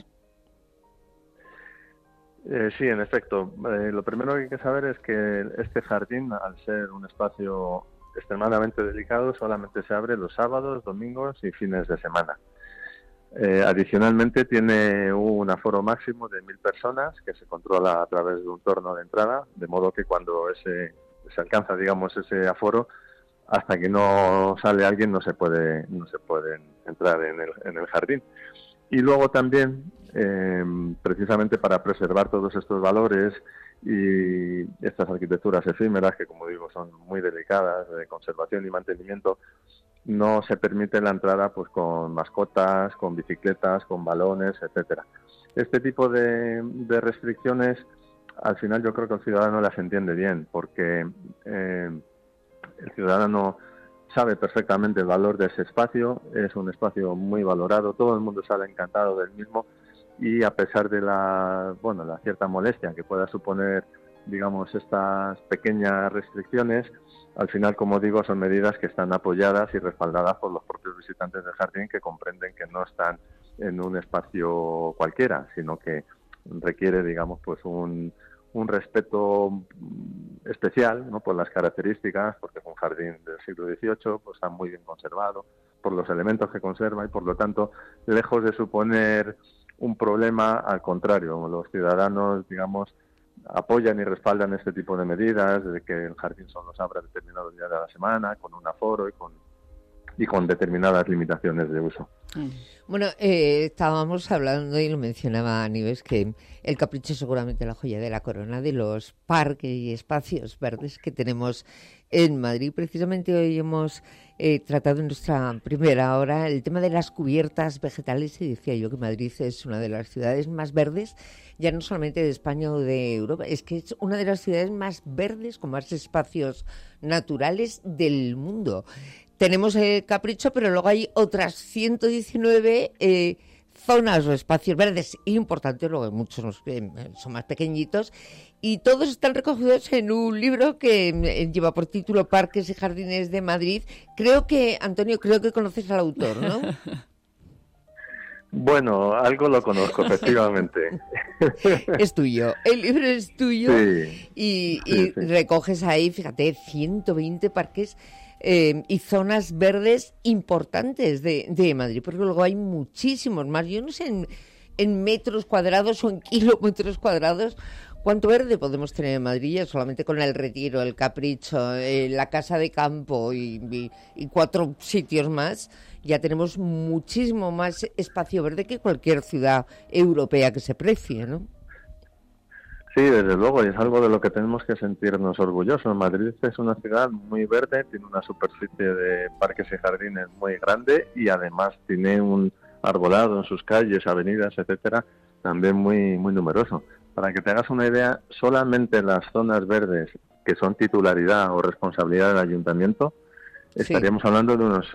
Sí, en efecto. Lo primero que hay que saber es que este jardín, al ser un espacio extremadamente delicado, solamente se abre los sábados, domingos y fines de semana. Adicionalmente tiene un aforo máximo de 1.000 personas que se controla a través de un torno de entrada, de modo que cuando se alcanza, digamos, ese aforo, hasta que no sale alguien no se puede entrar en el jardín. Y luego también, precisamente para preservar todos estos valores y estas arquitecturas efímeras, que como digo son muy delicadas de conservación y mantenimiento, no se permite la entrada pues con mascotas, con bicicletas, con balones, etcétera. Este tipo de restricciones, al final yo creo que el ciudadano las entiende bien, porque el ciudadano sabe perfectamente el valor de ese espacio, es un espacio muy valorado, todo el mundo sale encantado del mismo, y a pesar de la cierta molestia que pueda suponer, digamos, estas pequeñas restricciones, al final, como digo, son medidas que están apoyadas y respaldadas por los propios visitantes del jardín, que comprenden que no están en un espacio cualquiera, sino que requiere, digamos, pues un respeto especial, ¿no?, por las características, porque es un jardín del siglo XVIII, pues está muy bien conservado, por los elementos que conserva, y por lo tanto, lejos de suponer un problema, al contrario, los ciudadanos, digamos, apoyan y respaldan este tipo de medidas, de que el jardín solo se abra determinados días de la semana, con un aforo y con determinadas limitaciones de uso. Bueno, estábamos hablando, y lo mencionaba Nieves, que el Capricho es seguramente la joya de la corona de los parques y espacios verdes que tenemos en Madrid. Precisamente hoy hemos tratado en nuestra primera hora el tema de las cubiertas vegetales, y decía yo que Madrid es una de las ciudades más verdes, ya no solamente de España o de Europa, es que es una de las ciudades más verdes, con más espacios naturales del mundo. Tenemos el Capricho, pero luego hay otras 119 zonas o espacios verdes importantes, luego hay muchos son más pequeñitos, y todos están recogidos en un libro que lleva por título Parques y Jardines de Madrid. Creo que, Antonio, conoces al autor, ¿no? Bueno, algo lo conozco, efectivamente. Es tuyo, el libro es tuyo, sí, y recoges ahí, fíjate, 120 parques y zonas verdes importantes de Madrid, porque luego hay muchísimos más. Yo no sé en metros cuadrados o en kilómetros cuadrados cuánto verde podemos tener en Madrid, ya solamente con el Retiro, el Capricho, la Casa de Campo y 4 sitios más. Ya tenemos muchísimo más espacio verde que cualquier ciudad europea que se precie, ¿no? Sí, desde luego, y es algo de lo que tenemos que sentirnos orgullosos. Madrid es una ciudad muy verde, tiene una superficie de parques y jardines muy grande, y además tiene un arbolado en sus calles, avenidas, etcétera, también muy numeroso. Para que te hagas una idea, solamente las zonas verdes que son titularidad o responsabilidad del ayuntamiento, estaríamos hablando de unos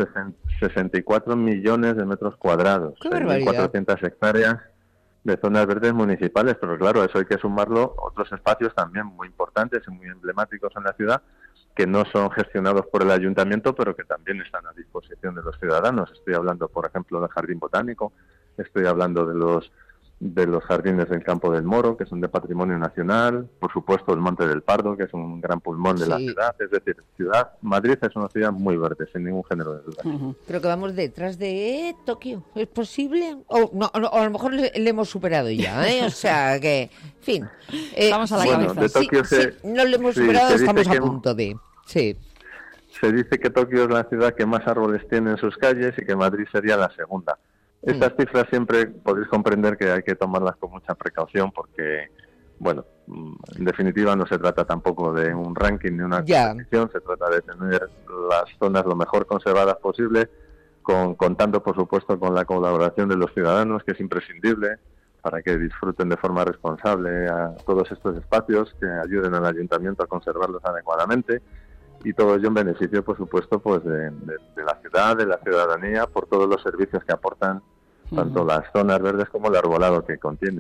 64 millones de metros cuadrados, 1.400 hectáreas de zonas verdes municipales, pero claro, a eso hay que sumarlo otros espacios también muy importantes y muy emblemáticos en la ciudad, que no son gestionados por el ayuntamiento, pero que también están a disposición de los ciudadanos. Estoy hablando, por ejemplo, del Jardín Botánico, estoy hablando de los jardines del Campo del Moro, que son de patrimonio nacional, por supuesto el Monte del Pardo, que es un gran pulmón de la ciudad. Es decir, Madrid es una ciudad muy verde, sin ningún género de duda. Creo que vamos detrás de Tokio, ¿es posible? O a lo mejor le hemos superado ya, ¿eh? O sea que, en fin. Vamos a la cabeza. De Tokio no lo hemos superado, estamos a punto de... Sí. Se dice que Tokio es la ciudad que más árboles tiene en sus calles y que Madrid sería la segunda. Estas cifras siempre podéis comprender que hay que tomarlas con mucha precaución, porque, bueno, en definitiva no se trata tampoco de un ranking ni una competición, se trata de tener las zonas lo mejor conservadas posible, contando por supuesto con la colaboración de los ciudadanos, que es imprescindible para que disfruten de forma responsable a todos estos espacios, que ayuden al ayuntamiento a conservarlos adecuadamente, y todo ello en beneficio, por supuesto, pues de la ciudad, de la ciudadanía, por todos los servicios que aportan tanto las zonas verdes como el arbolado que contienen.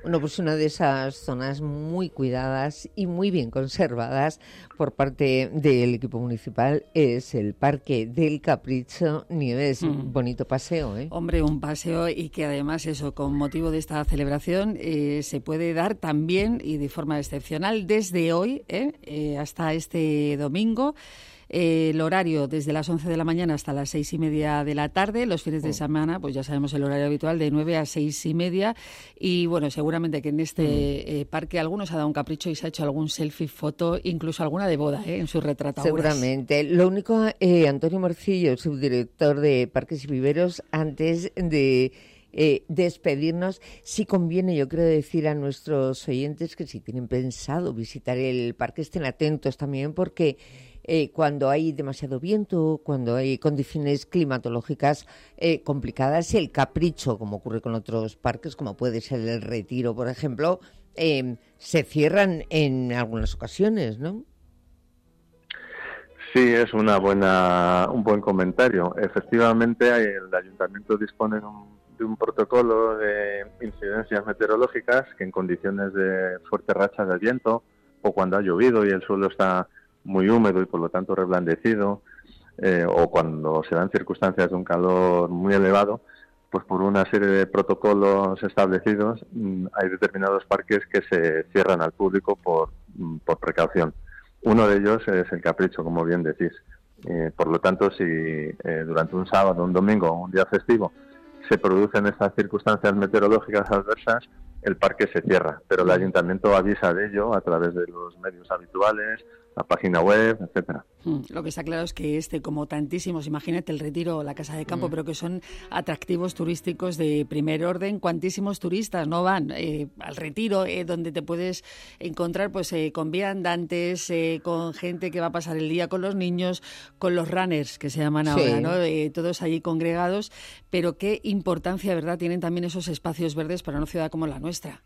Bueno, pues una de esas zonas muy cuidadas y muy bien conservadas por parte del equipo municipal es el Parque del Capricho. Nieves, bonito paseo, ¿eh? Hombre, un paseo y que además eso, con motivo de esta celebración, se puede dar también y de forma excepcional desde hoy hasta este domingo. El horario desde las 11 de la mañana hasta las 6:30 de la tarde. Los fines de semana, pues ya sabemos el horario habitual de 9 a 6:30. Y bueno, seguramente que en este parque algunos ha dado un capricho y se ha hecho algún selfie, foto, incluso alguna de boda en sus retrataduras. Seguramente. Lo único, Antonio Morcillo, subdirector de Parques y Viveros, antes de despedirnos, sí conviene, yo quiero decir a nuestros oyentes que si tienen pensado visitar el parque estén atentos también, porque cuando hay demasiado viento, cuando hay condiciones climatológicas complicadas, el Capricho, como ocurre con otros parques, como puede ser el Retiro, por ejemplo, se cierran en algunas ocasiones, ¿no? Sí, es un buen comentario. Efectivamente, el ayuntamiento dispone de un protocolo de incidencias meteorológicas que en condiciones de fuerte racha de viento o cuando ha llovido y el suelo está muy húmedo y por lo tanto reblandecido, o cuando se dan circunstancias de un calor muy elevado, pues por una serie de protocolos establecidos hay determinados parques que se cierran al público por precaución. Uno de ellos es el Capricho, como bien decís. Por lo tanto, si durante un sábado, un domingo o un día festivo se producen estas circunstancias meteorológicas adversas, el parque se cierra, pero el ayuntamiento avisa de ello a través de los medios habituales, la página web, etcétera. Lo que está claro es que como tantísimos, imagínate el Retiro o la Casa de Campo, pero que son atractivos turísticos de primer orden, cuantísimos turistas no van al Retiro, donde te puedes encontrar pues con viandantes, con gente que va a pasar el día con los niños, con los runners, que se llaman ahora, ¿no? Todos allí congregados, pero qué importancia, ¿verdad?, tienen también esos espacios verdes para una ciudad como la nuestra.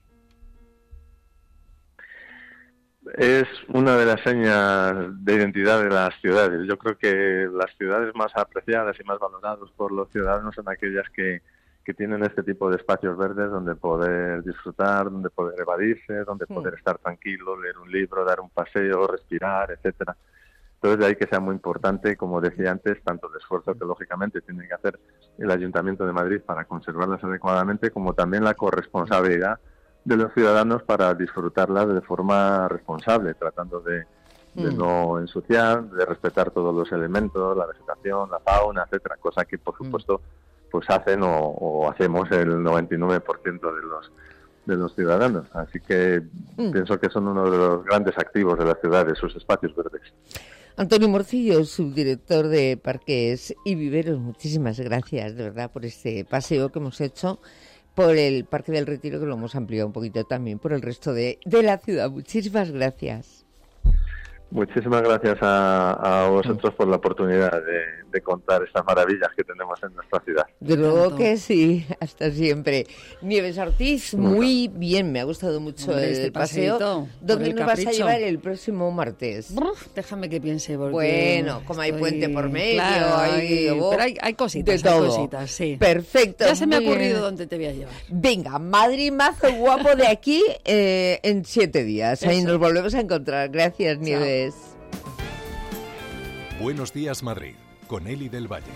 Es una de las señas de identidad de las ciudades. Yo creo que las ciudades más apreciadas y más valoradas por los ciudadanos son aquellas que tienen este tipo de espacios verdes donde poder disfrutar, donde poder evadirse, donde poder estar tranquilo, leer un libro, dar un paseo, respirar, etcétera. Entonces, de ahí que sea muy importante, como decía antes, tanto el esfuerzo que lógicamente tiene que hacer el Ayuntamiento de Madrid para conservarlas adecuadamente, como también la corresponsabilidad de los ciudadanos para disfrutarlas de forma responsable, tratando de no ensuciar, de respetar todos los elementos, la vegetación, la fauna, etcétera, cosa que por supuesto pues hacen o hacemos el 99% de los ciudadanos. Así que pienso que son uno de los grandes activos de las ciudades, sus espacios verdes. Antonio Morcillo, subdirector de Parques y Viveros, muchísimas gracias de verdad por este paseo que hemos hecho por el Parque del Retiro, que lo hemos ampliado un poquito también por el resto de la ciudad. Muchísimas gracias. Muchísimas gracias a vosotros por la oportunidad de contar estas maravillas que tenemos en nuestra ciudad. De luego que sí, hasta siempre. Nieves Ortiz, muy bien, me ha gustado mucho el paseo. ¿Dónde nos vas a llevar el próximo martes? Déjame que piense. Bueno, como hay puente por medio, claro, pero hay cositas, de todo. Hay cositas, sí. Perfecto. Ya se me ha ocurrido dónde te voy a llevar. Venga, Madrid mazo guapo de aquí en 7 días. Ahí nos volvemos a encontrar. Gracias, Nieves. Buenos días, Madrid, con Eli del Valle.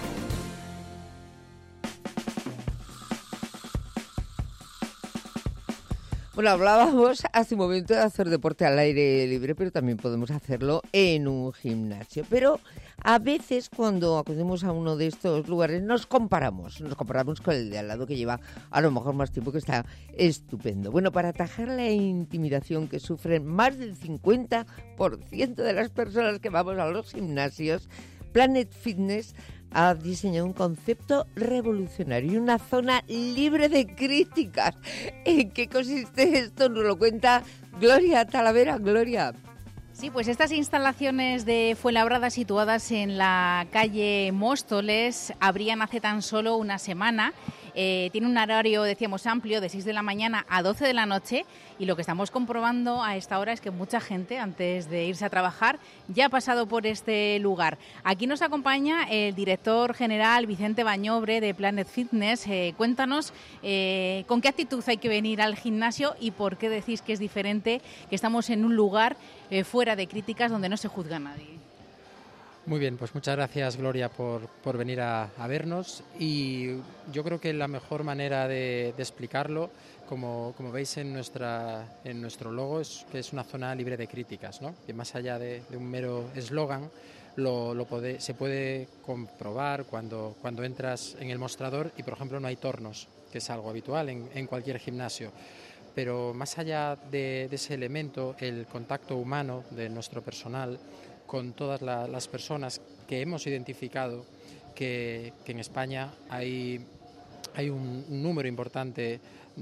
Bueno, hablábamos hace un momento de hacer deporte al aire libre, pero también podemos hacerlo en un gimnasio. Pero a veces cuando acudimos a uno de estos lugares nos comparamos con el de al lado que lleva a lo mejor más tiempo, que está estupendo. Bueno, para atajar la intimidación que sufren más del 50% de las personas que vamos a los gimnasios, Planet Fitness ha diseñado un concepto revolucionario y una zona libre de críticas. ¿En qué consiste esto? Nos lo cuenta Gloria Talavera. Gloria. Sí, pues estas instalaciones de Fuenlabrada situadas en la calle Móstoles abrían hace tan solo una semana. Tiene un horario, decíamos, amplio, de 6 de la mañana a 12 de la noche, y lo que estamos comprobando a esta hora es que mucha gente, antes de irse a trabajar, ya ha pasado por este lugar. Aquí nos acompaña el director general Vicente Bañobre de Planet Fitness. Cuéntanos con qué actitud hay que venir al gimnasio y por qué decís que es diferente, que estamos en un lugar fuera de críticas donde no se juzga a nadie. Muy bien, pues muchas gracias, Gloria, por venir a vernos, y yo creo que la mejor manera de explicarlo, como veis en nuestro logo, es que es una zona libre de críticas, ¿no? Que más allá de un mero eslogan, se puede comprobar cuando entras en el mostrador y, por ejemplo, no hay tornos, que es algo habitual en cualquier gimnasio. Pero más allá de ese elemento, el contacto humano de nuestro personal con todas las personas que hemos identificado que en España hay un número importante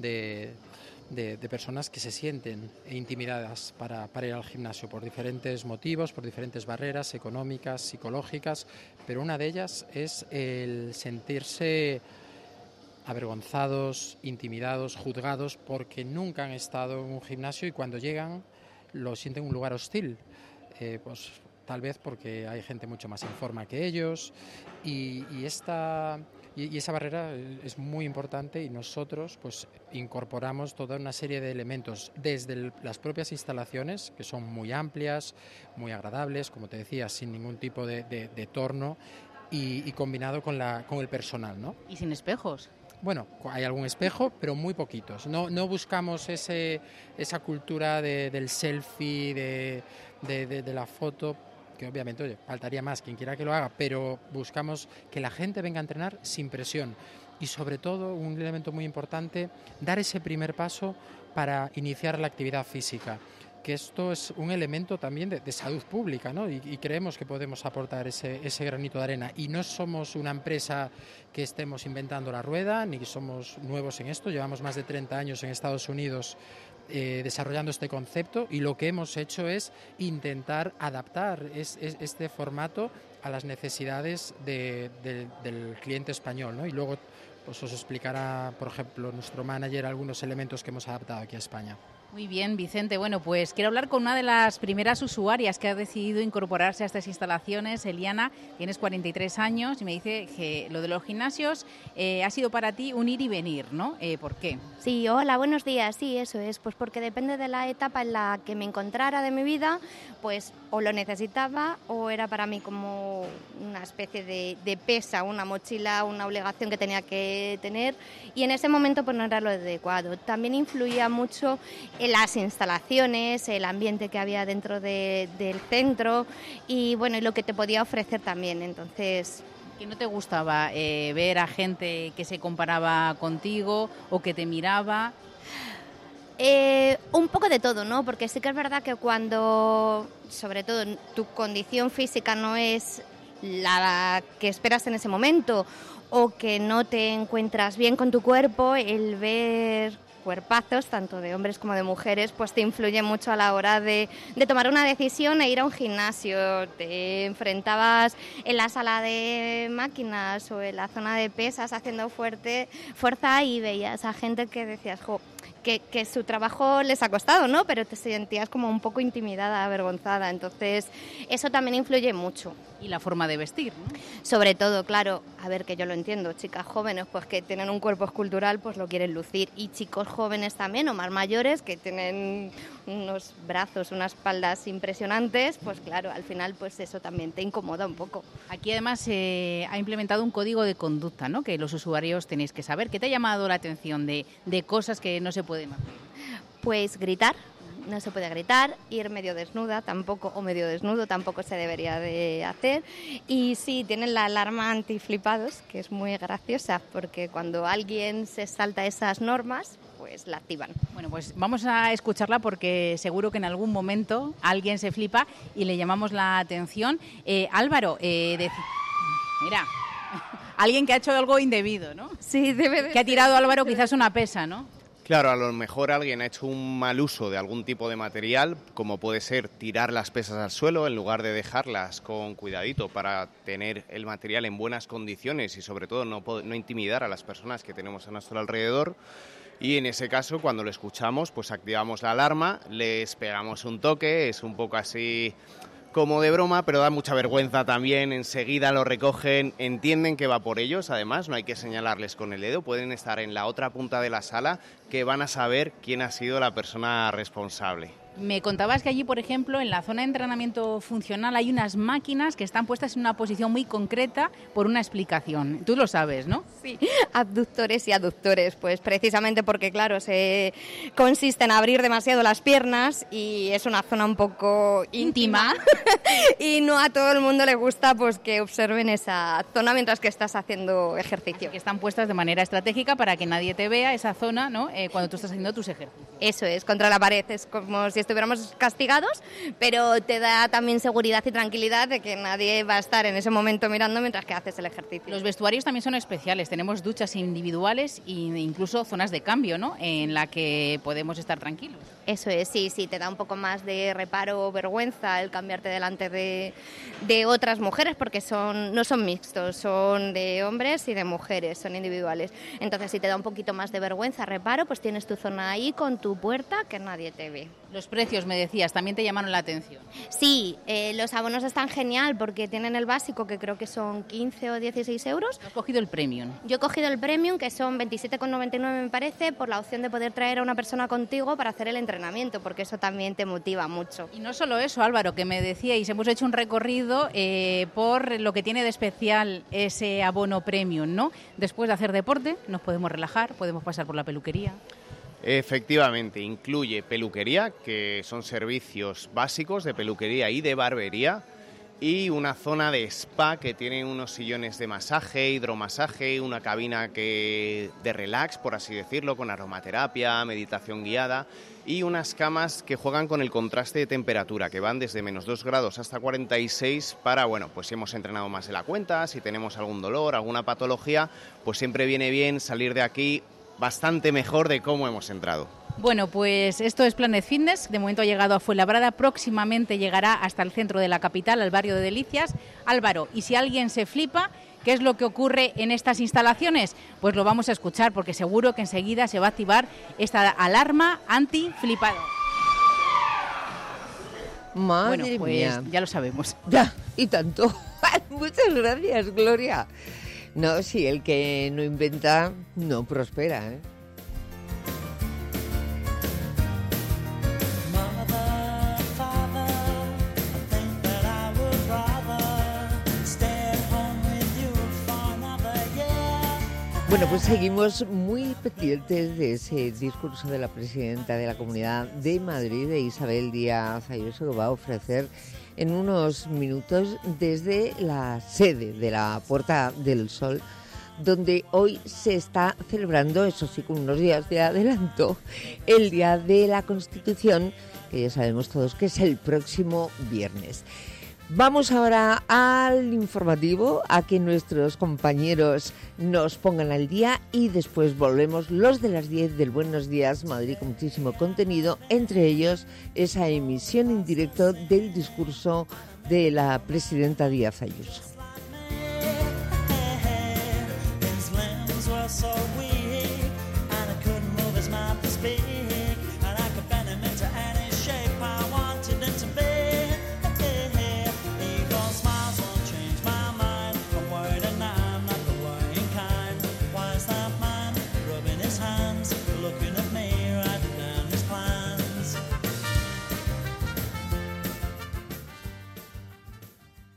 de personas que se sienten intimidadas para ir al gimnasio por diferentes motivos, por diferentes barreras económicas, psicológicas, pero una de ellas es el sentirse avergonzados, intimidados, juzgados porque nunca han estado en un gimnasio y cuando llegan lo sienten un lugar hostil. Pues tal vez porque hay gente mucho más en forma que ellos y esa barrera es muy importante, y nosotros pues incorporamos toda una serie de elementos desde las propias instalaciones, que son muy amplias, muy agradables, como te decía, sin ningún tipo de torno y combinado con el personal, ¿no? ¿Y sin espejos? Bueno, hay algún espejo, pero muy poquitos. No buscamos esa cultura del selfie, de la foto, que obviamente, oye, faltaría más, quien quiera que lo haga, pero buscamos que la gente venga a entrenar sin presión. Y sobre todo, un elemento muy importante, dar ese primer paso para iniciar la actividad física, que esto es un elemento también de salud pública, ¿no? Y creemos que podemos aportar ese granito de arena. Y no somos una empresa que estemos inventando la rueda, ni que somos nuevos en esto. Llevamos más de 30 años en Estados Unidos desarrollando este concepto, y lo que hemos hecho es intentar adaptar este formato a las necesidades del cliente español, ¿no? Y luego pues os explicará, por ejemplo, nuestro manager algunos elementos que hemos adaptado aquí a España. Muy bien, Vicente. Bueno, pues quiero hablar con una de las primeras usuarias que ha decidido incorporarse a estas instalaciones. Eliana, tienes 43 años y me dice que lo de los gimnasios ha sido para ti un ir y venir, ¿no? ¿Por qué? Sí, hola, buenos días. Sí, eso es. Pues porque depende de la etapa en la que me encontrara de mi vida, pues o lo necesitaba o era para mí como una especie de pesa, una mochila, una obligación que tenía que tener, y en ese momento pues no era lo adecuado. También influía mucho en las instalaciones, el ambiente que había dentro del centro y bueno, y lo que te podía ofrecer también. Entonces, ¿que no te gustaba ver a gente que se comparaba contigo o que te miraba? Un poco de todo, ¿no? Porque sí que es verdad que cuando, sobre todo, tu condición física no es la que esperas en ese momento o que no te encuentras bien con tu cuerpo, el ver cuerpazos, tanto de hombres como de mujeres, pues te influye mucho a la hora de tomar una decisión e ir a un gimnasio. Te enfrentabas en la sala de máquinas o en la zona de pesas haciendo fuerza y veías a gente que decías, jo, que su trabajo les ha costado, ¿no? Pero te sentías como un poco intimidada, avergonzada. Entonces, eso también influye mucho. Y la forma de vestir, ¿no? Sobre todo, claro, a ver, que yo lo entiendo, chicas jóvenes pues que tienen un cuerpo escultural pues lo quieren lucir, y chicos jóvenes también o más mayores que tienen unos brazos, unas espaldas impresionantes, pues claro, al final pues eso también te incomoda un poco. Aquí además se ha implementado un código de conducta, ¿no? Que los usuarios tenéis que saber. ¿Qué te ha llamado la atención de cosas que no se pueden hacer? Pues gritar. No se puede gritar, ir medio desnuda tampoco, o medio desnudo tampoco se debería de hacer. Y sí, tienen la alarma antiflipados, que es muy graciosa, porque cuando alguien se salta esas normas, pues la activan. Bueno, pues vamos a escucharla porque seguro que en algún momento alguien se flipa y le llamamos la atención. Álvaro, mira, alguien que ha hecho algo indebido, ¿no? Sí, debe de que ha tirado Álvaro quizás una pesa, ¿no? Claro, a lo mejor alguien ha hecho un mal uso de algún tipo de material, como puede ser tirar las pesas al suelo en lugar de dejarlas con cuidadito para tener el material en buenas condiciones y sobre todo no intimidar a las personas que tenemos a nuestro alrededor. Y en ese caso, cuando lo escuchamos, pues activamos la alarma, les pegamos un toque, es un poco así como de broma, pero da mucha vergüenza también, enseguida lo recogen, entienden que va por ellos, además no hay que señalarles con el dedo, pueden estar en la otra punta de la sala que van a saber quién ha sido la persona responsable. Me contabas que allí, por ejemplo, en la zona de entrenamiento funcional hay unas máquinas que están puestas en una posición muy concreta por una explicación. Tú lo sabes, ¿no? Sí, abductores y aductores, pues precisamente porque, claro, se consiste en abrir demasiado las piernas y es una zona un poco íntima y no a todo el mundo le gusta pues que observen esa zona mientras que estás haciendo ejercicio. Que están puestas de manera estratégica para que nadie te vea esa zona, ¿no? Cuando tú estás haciendo tus ejercicios. Eso es, contra la pared, es como si estuviéramos castigados, pero te da también seguridad y tranquilidad de que nadie va a estar en ese momento mirando mientras que haces el ejercicio. Los vestuarios también son especiales, tenemos duchas individuales e incluso zonas de cambio, ¿no? En la que podemos estar tranquilos. Eso es, sí, te da un poco más de reparo o vergüenza el cambiarte delante de otras mujeres porque no son mixtos, son de hombres y de mujeres, son individuales. Entonces, si te da un poquito más de vergüenza, reparo, pues tienes tu zona ahí con tu puerta que nadie te ve. Los precios, me decías, también te llamaron la atención. Sí, los abonos están genial porque tienen el básico que creo que son 15 o 16 euros. ¿Has cogido el premium? Yo he cogido el premium que son 27,99 me parece por la opción de poder traer a una persona contigo para hacer el entrenamiento porque eso también te motiva mucho. Y no solo eso, Álvaro, que me decíais, hemos hecho un recorrido por lo que tiene de especial ese abono premium, ¿no? Después de hacer deporte nos podemos relajar, podemos pasar por la peluquería. Efectivamente, incluye peluquería, que son servicios básicos de peluquería y de barbería, y una zona de spa que tiene unos sillones de masaje, hidromasaje, una cabina de relax, por así decirlo, con aromaterapia, meditación guiada, y unas camas que juegan con el contraste de temperatura, que van desde -2 grados hasta 46 para, bueno, pues si hemos entrenado más de la cuenta, si tenemos algún dolor, alguna patología, pues siempre viene bien salir de aquí bastante mejor de cómo hemos entrado. Bueno, pues esto es Planet Fitness. De momento ha llegado a Fuenlabrada, próximamente llegará hasta el centro de la capital, al barrio de Delicias. Álvaro, y si alguien se flipa, ¿qué es lo que ocurre en estas instalaciones? Pues lo vamos a escuchar porque seguro que enseguida se va a activar esta alarma anti-flipado. Madre pues mía. Ya lo sabemos. Ya, y tanto. Muchas gracias, Gloria. No, sí, el que no inventa no prospera, ¿eh? Bueno, pues seguimos muy pendientes de ese discurso de la presidenta de la Comunidad de Madrid, de Isabel Díaz Ayuso, que va a ofrecer en unos minutos desde la sede de la Puerta del Sol, donde hoy se está celebrando, eso sí, con unos días de adelanto, el Día de la Constitución, que ya sabemos todos que es el próximo viernes. Vamos ahora al informativo, a que nuestros compañeros nos pongan al día y después volvemos los de las 10 del Buenos Días Madrid con muchísimo contenido, entre ellos esa emisión en directo del discurso de la presidenta Díaz Ayuso.